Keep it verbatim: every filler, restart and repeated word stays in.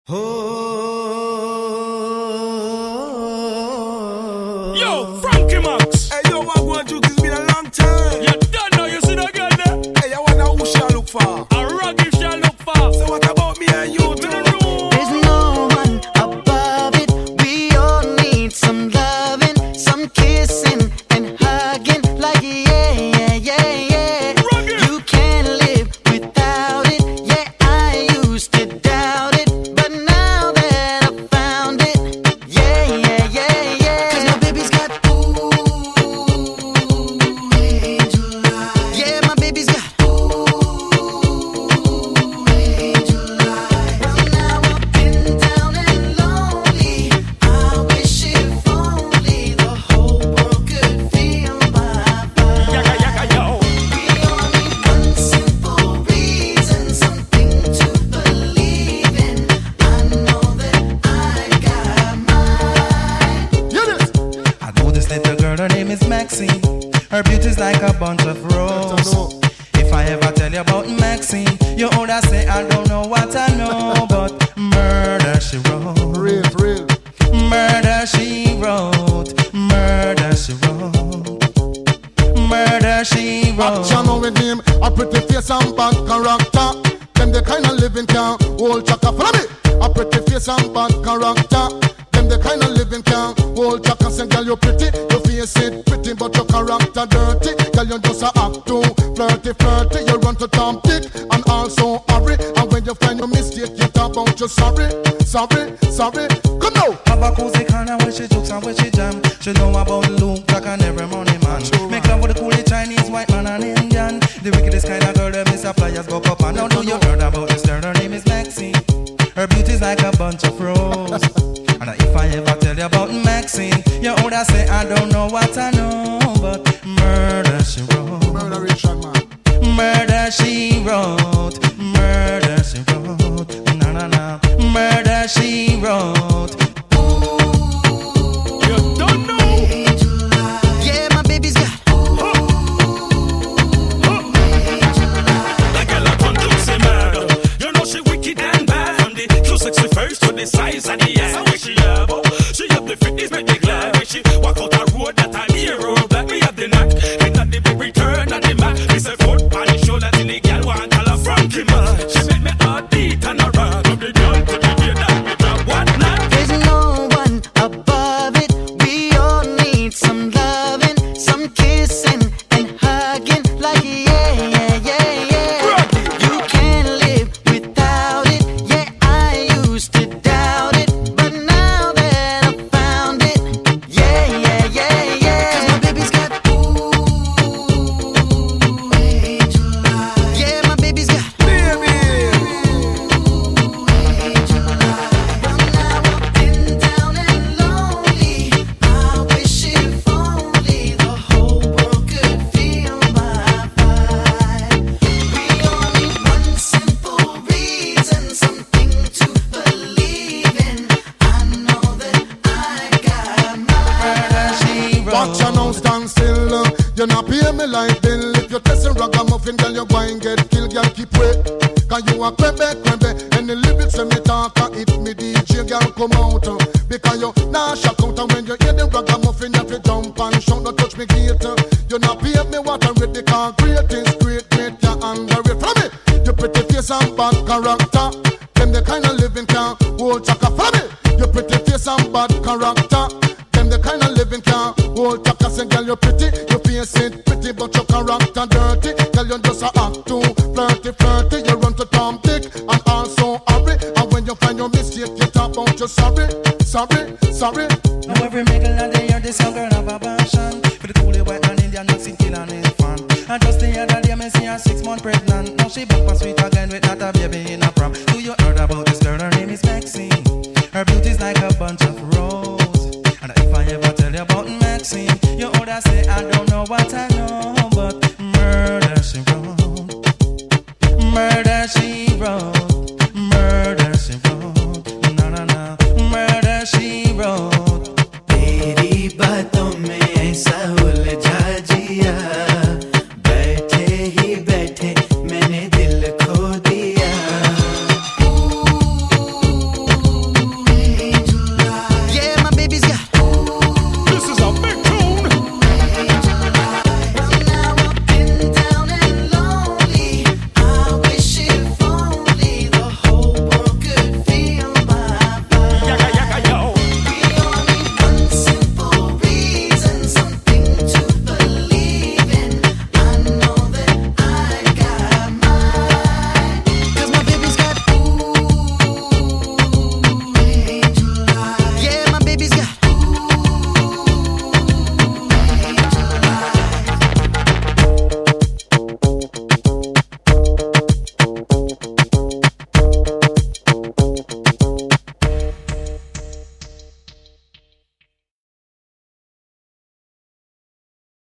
Oh. Yo, Frankie Max. Hey, yo, what going to? It's been a long time. You don't know, you see the girl there? Hey, I wonder who shall look for. A ruggy shall look for. So what about me and you? Me no know. There's no one above it. We all need some loving, some kissing and hugging. Like yeah, yeah, yeah, yeah. Ruggy. You can't live without it. Yeah, I used to doubt it, but now that I found it, yeah, yeah, yeah, yeah. 'Cause my baby's got ooh, angel eyes. Yeah, my baby's got ooh, angel eyes. Well, now I've been down and lonely. I wish if only the whole world could feel my vibe. Yaga, yaga, yo. We all need one simple reason, something to believe in. I know that I got mine. I know this little girl, her name is Maxine. Her beauty's like a bunch of roses. If I ever tell you about Maxine, you older say I don't know what I know, but murder she wrote. Real, real. Murder she wrote. Murder she wrote. Murder she wrote. Action with him, a pretty face and bad character. Them the kind of living can hold chaka. Follow me. A pretty face and bad character. Them the kind of living can hold chaka. Say, girl, you pretty, your face it pretty, but your character dirty. Girl, you just a act too flirty, flirty. You run to Tom Dick and also hurry. And when you find your mistake, you talk about you sorry, sorry, sorry. Come now. Have a cozy corner where she jokes and where she jam. She know about Luke, Jack and every money man. Make love with the coolie Chinese, white man and Indian. The wickedest kind of girl, them is a flyers go up and now do you heard about this girl? Her name is Maxine. Her beauty's like a bunch of roses. And if I ever tell you about Maxine, you older say I don't know what I know, but murder she wrote. Murderation, man. Murder she wrote. Murder she wrote. Na na na. Murder she wrote. You don't know. Angel eyes. Yeah, my baby's got That girl a turn to say murder. You know she wicked and bad. From the cute sexy face to the size of the ass. Where she have, oh, she have the fitness, make me glad. When she walk out a road that time hero black, me have the knack. And that the big return and the back. Me say foot on the shoulder till the girl want call her Frankie Max. She make me heart beat and a rock. From the girl to the day that me drop what not. there's no one above it. We all need some loving, some kissing and hugging. Like yeah, yeah, yeah, yeah. You can't live without it. Yeah, I used to doubt it, but now that I found it, yeah, yeah, yeah, yeah. 'Cause my baby's got ooh, angel eyes. Yeah, my baby's got Baby. angel eyes. Well, now I've been down and lonely. I wish if only the whole world could feel my vibe. We all need one simple reason, something to believe in. I know that I got mine. Murder she wrote. Watch you now stand still. uh, You not pay me like bill. If you test a ragamuffin, girl, you go and get killed. Girl, keep wait. Cause you a crebe, crebe. And the lyrics when me talk, uh, it me D J, girl, come out. uh, Because you nah shock out. And when you hear the ragamuffin, you have to jump and shout. Don't touch me gate. uh, You not pay me what I read. The car great is great, great, you underrate. Follow me. You pretty face and bad character. Them the kind of living can hold chaka. Follow me. You pretty face and bad character. Them the kind of living can hold chaka. Say, girl, you pretty, you face it pretty, but your character dirty. Girl, you just a act too flirty, flirty. You run to Tom Dick and also hurry. And when you find your mistake, you talk about you sorry, sorry, sorry. Now every middle of the year, this young girl